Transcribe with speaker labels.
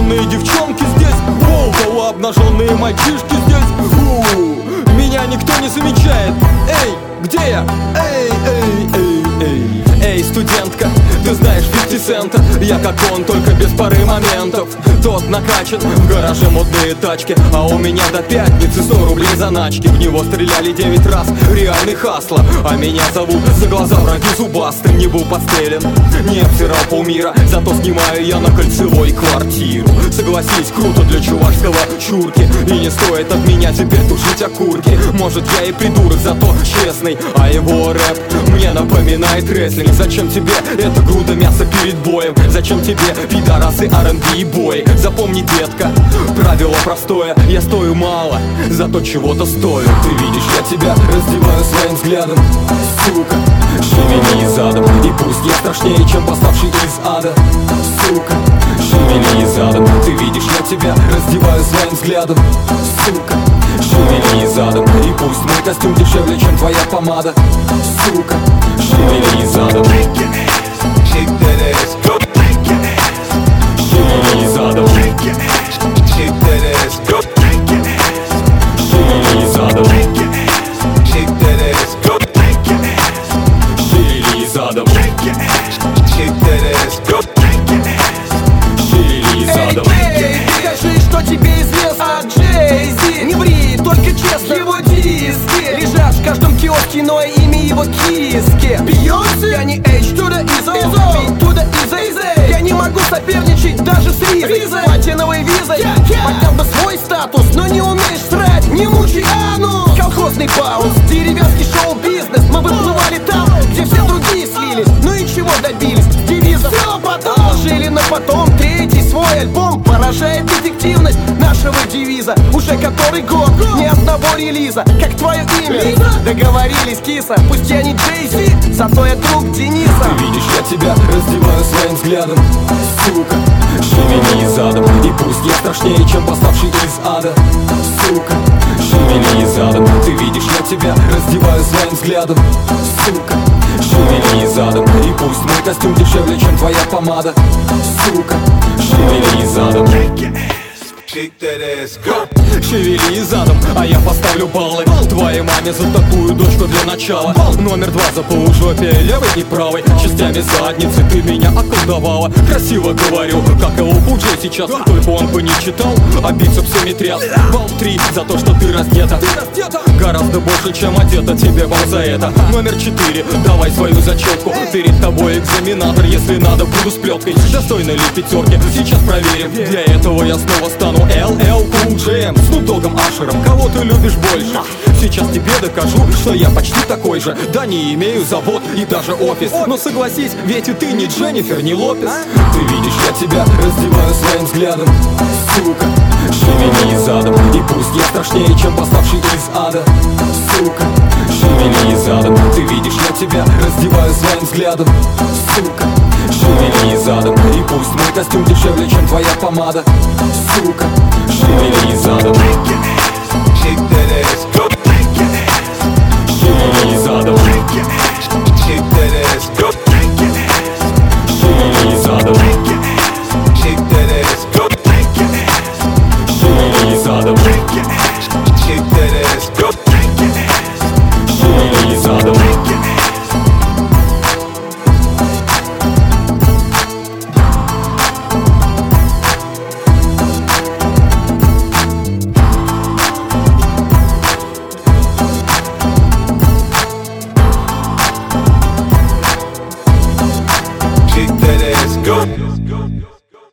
Speaker 1: обнаженные девчонки здесь, полуобнаженные мальчишки здесь. Меня никто не замечает. Эй, где я? Эй, студентка, ты знаешь 50 Cent? Я как он, только без пары моментов. Тот накачан, в гараже модные тачки, а у меня до пятницы 100 рублей заначки. В него стреляли 9 раз, реальный хасло. А меня зовут за глаза враги зубастым. Не был подстрелен, не обсирал полмира, зато снимаю я на Кольцевой квартиру. Согласись, круто для чувашского чурки, и не стоит от меня теперь тушить окурки. Может, я и придурок, зато честный, а его рэп мне напоминает рестлинг. Зачем тебе эта груда мяса перед боем? Зачем тебе пидорасы, R&B и бои? Запомни, детка, правило простое: я стою мало, зато чего-то стою. Ты видишь, я тебя раздеваю своим взглядом, сука, шевели задом. И пусть я страшнее, чем восставший из ада, сука, шевели задом. Ты видишь, я тебя раздеваю своим взглядом, сука, шевели задом. И пусть мой костюм дешевле, чем твоя помада, сука, шевели задом.
Speaker 2: Shake that ass, go shake your ass.
Speaker 1: Шевели задом.
Speaker 2: Shake your ass, shake that ass, go shake your ass.
Speaker 1: Шевели задом.
Speaker 2: Shake your ass, shake that ass, go shake your ass.
Speaker 1: Шевели задом.
Speaker 2: Shake your ass, shake that ass, go shake your ass.
Speaker 1: Шевели задом.
Speaker 3: Эй, скажи, что тебе известно о Джей-Зи. Не ври, только честно. Его диски лежат в каждом киоске, но имя его киски. Бейонсе, я не H to the Izzo, B to the Izzy. Я не могу соперничать даже с Ризой. Платиновой визой поднял бы свой статус, но не умеешь срать, не мучай анус. Колхозный баунс, деревенский шоу-бизнес. Мы выплывали там, где все другие слились. Ну и чего добились? Девизом все потом жили на потом. Третий свой альбом поражает эффективность нашего девиза. Уже который год, ни одного релиза. Как твое имя? Договорились, киса. Пусть я не Джей-Зи, зато я друг Дениса.
Speaker 1: Ты видишь, я тебя раздеваю своим взглядом, сука, шевели задом. И пусть я страшнее, чем восставший из ада, сука, шевели задом. Ты видишь, я тебя раздеваю своим взглядом, сука, шевели задом. И пусть мой костюм дешевле, чем твоя помада, сука, шевели задом.
Speaker 2: Shake your ass, shake that ass, go.
Speaker 1: Шевели задом, а я поставлю баллы твоей маме за такую дочку для начала. Номер 2 за полужопие, левой и правой частями задницы ты меня околдовала. Красиво говорю, как его Пуджей сейчас, только он бы не читал, а бицепсами тряс. Балл 3 за то, что ты раздета, гораздо больше, чем одета, тебе бал за это. Номер 4, давай свою зачетку, перед тобой экзаменатор, если надо буду с плеткой. Достойны ли пятерки, сейчас проверим. Для этого я снова стану LL Cool J, Snoop Dogg'ом, Ашером. Кого ты любишь больше? Сейчас тебе докажу, что я почти такой же. Да, не имею завод и даже офис, но согласись, ведь и ты не Дженнифер, не Лопес. Ты видишь, я тебя раздеваю своим взглядом, сука, шевели задом. И пусть я страшнее, чем восставший из ада, сука, шевели задом. Ты видишь, я тебя раздеваю своим взглядом, сука, шевели задом. И пусть мой костюм дешевле, чем твоя помада, сука, шевели задом.
Speaker 2: Shake your ass, shake that ass, go shake your ass.
Speaker 1: Шевели задом.
Speaker 2: Shake your ass, shake that ass, go shake your ass.
Speaker 1: Шевели задом.
Speaker 2: Shake your ass, shake that ass, go shake your ass.
Speaker 1: Шевели задом.
Speaker 2: Shake your ass, shake that ass, go shake your ass.
Speaker 1: Шевели задом.
Speaker 2: Shake your ass. Shake that ass, go.